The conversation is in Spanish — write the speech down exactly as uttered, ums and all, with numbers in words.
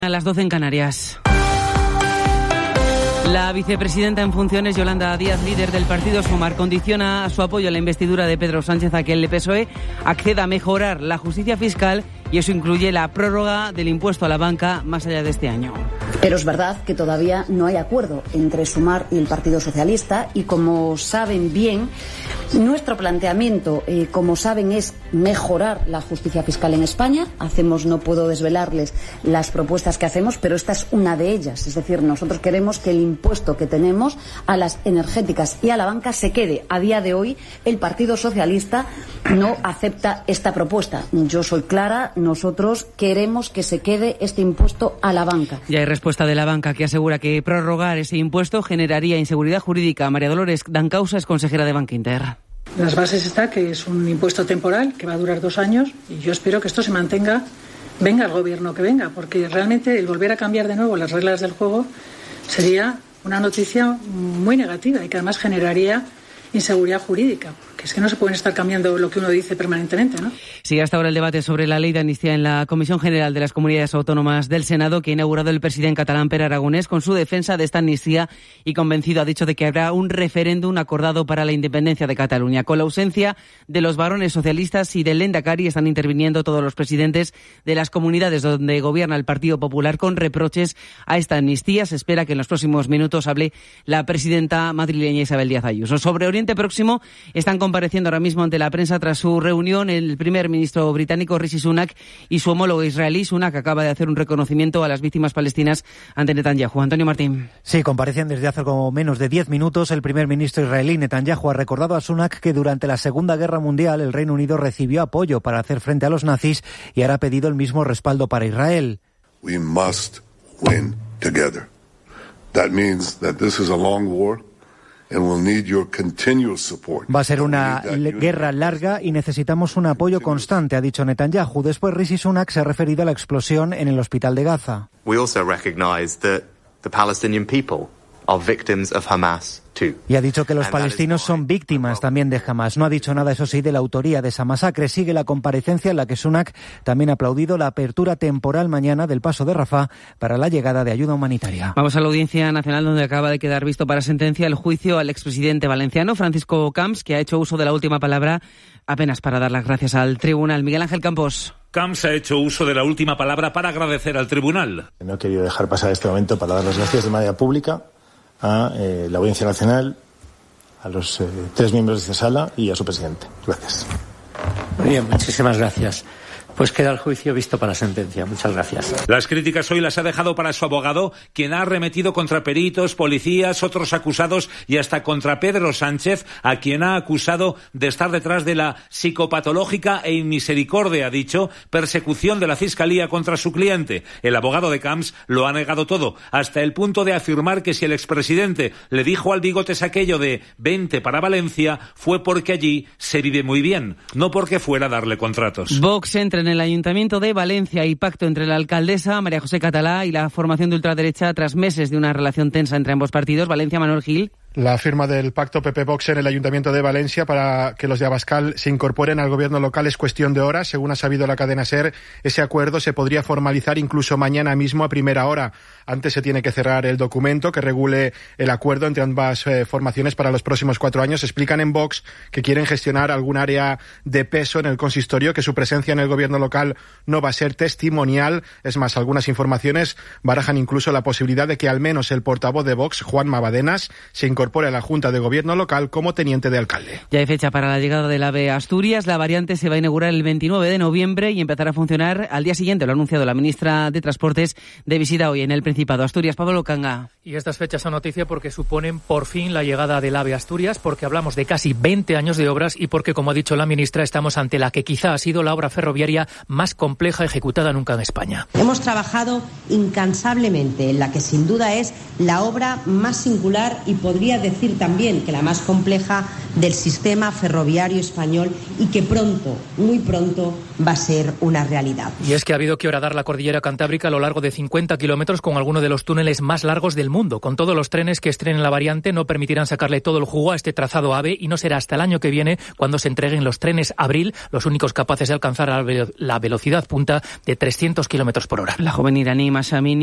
A las doce en Canarias. La vicepresidenta en funciones, Yolanda Díaz, líder del partido Sumar, condiciona su apoyo a la investidura de Pedro Sánchez a que el P S O E acceda a mejorar la justicia fiscal, y eso incluye la prórroga del impuesto a la banca más allá de este año. Pero es verdad que todavía no hay acuerdo entre Sumar y el Partido Socialista y, como saben bien, nuestro planteamiento, eh, como saben, es mejorar la justicia fiscal en España. Hacemos, no puedo desvelarles las propuestas que hacemos, pero esta es una de ellas. Es decir, nosotros queremos que el impuesto que tenemos a las energéticas y a la banca se quede. A día de hoy, el Partido Socialista no acepta esta propuesta. Yo soy clara, nosotros queremos que se quede este impuesto a la banca. Ya hay respuesta de la banca, que asegura que prorrogar ese impuesto generaría inseguridad jurídica. María Dolores Dancausa es consejera de Banca Inter. En las bases está que es un impuesto temporal que va a durar dos años y yo espero que esto se mantenga, venga el gobierno que venga, porque realmente el volver a cambiar de nuevo las reglas del juego sería una noticia muy negativa y que además generaría inseguridad jurídica, porque es que no se pueden estar cambiando lo que uno dice permanentemente, ¿no? Sigue hasta ahora el debate sobre la ley de amnistía en la Comisión General de las Comunidades Autónomas del Senado, que ha inaugurado el presidente catalán Pere Aragonés con su defensa de esta amnistía, y convencido ha dicho de que habrá un referéndum acordado para la independencia de Cataluña. Con la ausencia de los varones socialistas y del Lehendakari, están interviniendo todos los presidentes de las comunidades donde gobierna el Partido Popular con reproches a esta amnistía. Se espera que en los próximos minutos hable la presidenta madrileña Isabel Díaz Ayuso. Sobre Oriente Próximo están compareciendo ahora mismo ante la prensa tras su reunión el primer ministro británico Rishi Sunak y su homólogo israelí. Sunak acaba de hacer un reconocimiento a las víctimas palestinas ante Netanyahu. Antonio Martín. Sí, comparecen desde hace como menos de diez minutos. El primer ministro israelí Netanyahu ha recordado a Sunak que durante la Segunda Guerra Mundial el Reino Unido recibió apoyo para hacer frente a los nazis y ahora ha pedido el mismo respaldo para Israel. We must win together. That means that this is a long war. Va a ser una guerra larga y necesitamos un apoyo constante, ha dicho Netanyahu. Después, Rishi Sunak se ha referido a la explosión en el hospital de Gaza. We also recognize that the Palestinian people are victims of Hamas. Y ha dicho que los palestinos son víctimas también de Hamas. No ha dicho nada, eso sí, de la autoría de esa masacre. Sigue la comparecencia en la que Sunak también ha aplaudido la apertura temporal mañana del paso de Rafah para la llegada de ayuda humanitaria. Vamos a la Audiencia Nacional, donde acaba de quedar visto para sentencia el juicio al expresidente valenciano Francisco Camps, que ha hecho uso de la última palabra apenas para dar las gracias al tribunal. Miguel Ángel Campos. Camps ha hecho uso de la última palabra para agradecer al tribunal. No he querido dejar pasar este momento para dar las gracias de manera pública a eh, la Audiencia Nacional, a los eh, tres miembros de esta sala y a su presidente. Gracias. Muy bien, muchísimas gracias. Pues queda el juicio visto para sentencia. Muchas gracias. Las críticas hoy las ha dejado para su abogado, quien ha arremetido contra peritos, policías, otros acusados y hasta contra Pedro Sánchez, a quien ha acusado de estar detrás de la psicopatológica e inmisericordia, ha dicho, persecución de la Fiscalía contra su cliente. El abogado de Camps lo ha negado todo, hasta el punto de afirmar que si el expresidente le dijo al Bigotes aquello de vente para Valencia, fue porque allí se vive muy bien, no porque fuera a darle contratos. Vox entra en el Ayuntamiento de Valencia y pacto entre la alcaldesa María José Catalá y la formación de ultraderecha tras meses de una relación tensa entre ambos partidos. Valencia, Manuel Gil. La firma del pacto P P-Vox en el Ayuntamiento de Valencia para que los de Abascal se incorporen al gobierno local es cuestión de horas. Según ha sabido la cadena SER, ese acuerdo se podría formalizar incluso mañana mismo a primera hora. Antes se tiene que cerrar el documento que regule el acuerdo entre ambas eh, formaciones para los próximos cuatro años. Explican en Vox que quieren gestionar algún área de peso en el consistorio, que su presencia en el gobierno local no va a ser testimonial. Es más, algunas informaciones barajan incluso la posibilidad de que al menos el portavoz de Vox, Juan Mabadenas, se incorpore incorpore a la Junta de Gobierno local como teniente de alcalde. Ya hay fecha para la llegada del AVE a Asturias. La variante se va a inaugurar el veintinueve de noviembre y empezará a funcionar al día siguiente. Lo ha anunciado la ministra de Transportes de visita hoy en el Principado. Asturias, Pablo Canga. Y estas fechas son noticia porque suponen por fin la llegada del AVE a Asturias, porque hablamos de casi veinte años de obras y porque, como ha dicho la ministra, estamos ante la que quizá ha sido la obra ferroviaria más compleja ejecutada nunca en España. Hemos trabajado incansablemente en la que sin duda es la obra más singular y podría decir también que la más compleja del sistema ferroviario español y que pronto, muy pronto, va a ser una realidad. Y es que ha habido que horadar la cordillera cantábrica a lo largo de cincuenta kilómetros con algunos de los túneles más largos del mundo. Con todos los trenes que estrenen la variante no permitirán sacarle todo el jugo a este trazado AVE y no será hasta el año que viene cuando se entreguen los trenes Abril, los únicos capaces de alcanzar la velocidad punta de trescientos kilómetros por hora. La joven iraní masa mínima